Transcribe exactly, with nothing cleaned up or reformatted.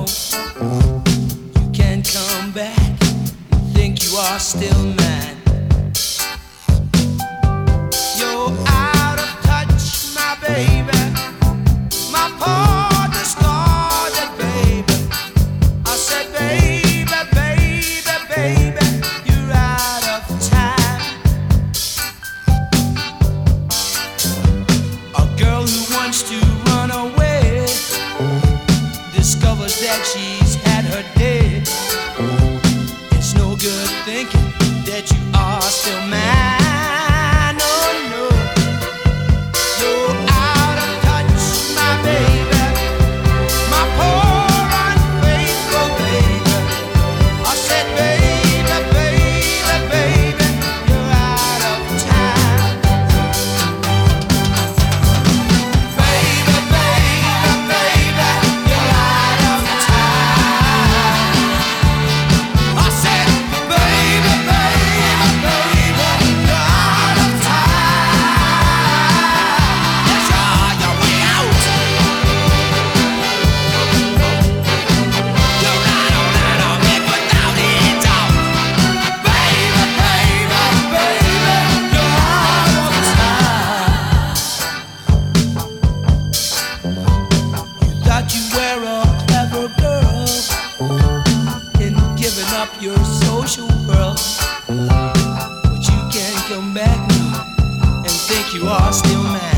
you can come back and think you are still mine. You're out of touch, my baby, my poor discarded baby. I said, baby, baby, baby, you're out of time. A girl who wants to run away discovers that she's had her day. It's no good thinking that you are still mine. Oh no, you're out of touch, my baby, my poor unfaithful baby. I said, baby, baby, baby, you're out of time. Baby, baby, baby, you're out of time. I said, baby, baby, baby, you're out of time. Yes, you're your way out. You're right on out of it without any doubt. Baby, baby, baby, you're out of time. You thought you were a clever girl in giving up your social world, but you can come back now and think you are still mad.